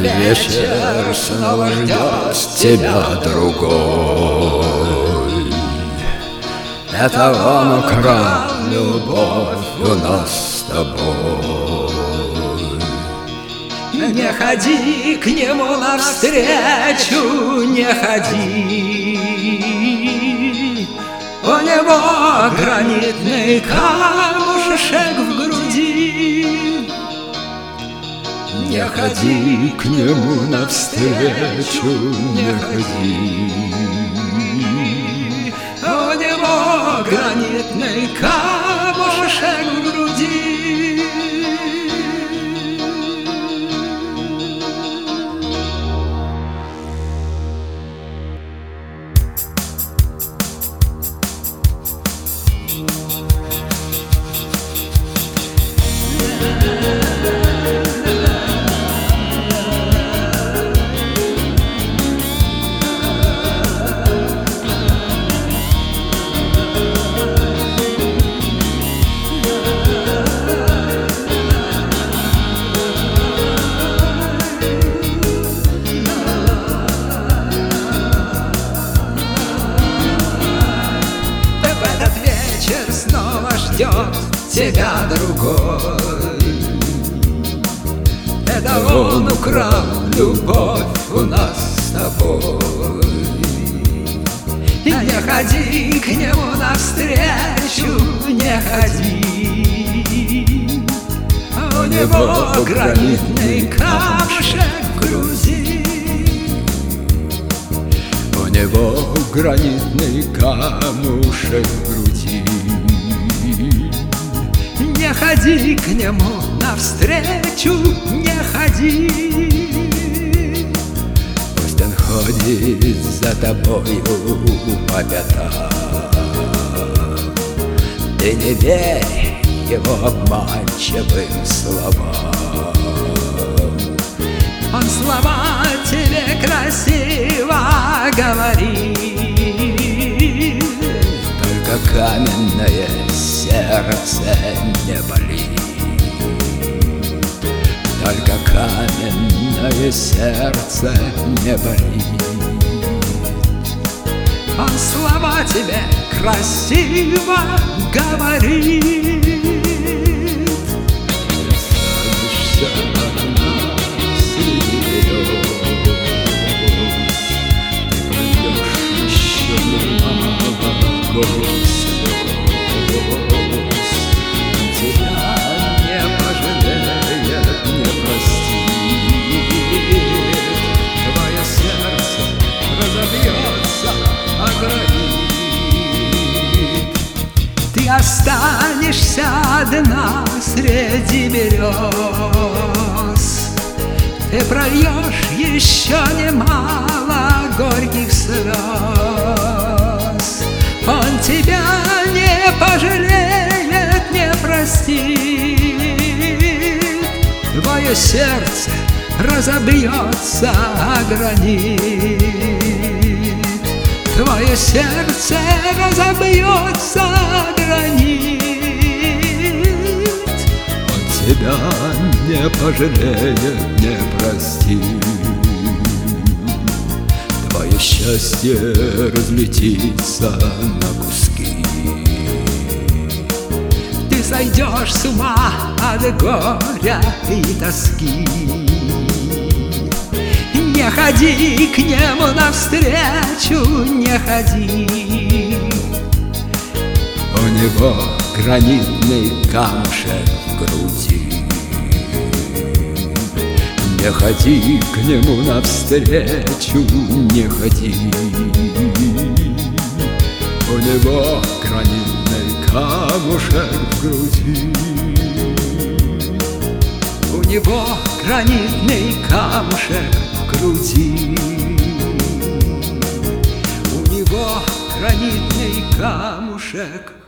вечер снова ждет тебя другой. Это он украл любовь у нас с тобой. Не ходи к нему навстречу, не ходи. У него гранитный камушек в груди. Не ходи к нему навстречу, не ходи. У него гранитный камушек в груди. Ждет тебя другой. Это он украл любовь у нас с тобой. Не ходи к нему навстречу, не ходи. У него гранитный камушек в груди. У него гранитный камушек в груди. Не ходи к нему навстречу, не ходи. Пусть он ходит за тобою по пятам. Ты не верь его обманчивым словам. Он слова тебе красиво говорит. Только каменное сердце не болит. Только каменное сердце не болит. Он слова тебе красиво говорит. Садишься одна среди берез. Ты пройдешь еще немало год. Ты останешься одна среди берез. Ты прольешь еще немало горьких слез. Он тебя не пожалеет, не простит. Твое сердце разобьется о гранит. Твое сердце разобьется о гранит. Он тебя не пожалеет, не простит. Твое счастье разлетится на куски. Ты сойдешь с ума от горя и тоски. Не ходи к нему навстречу, не ходи. У него гранитный камушек в груди. Не ходи к нему навстречу, не ходи. У него гранитный камушек в груди. У него гранитный камушек в груди. У него гранитный камушек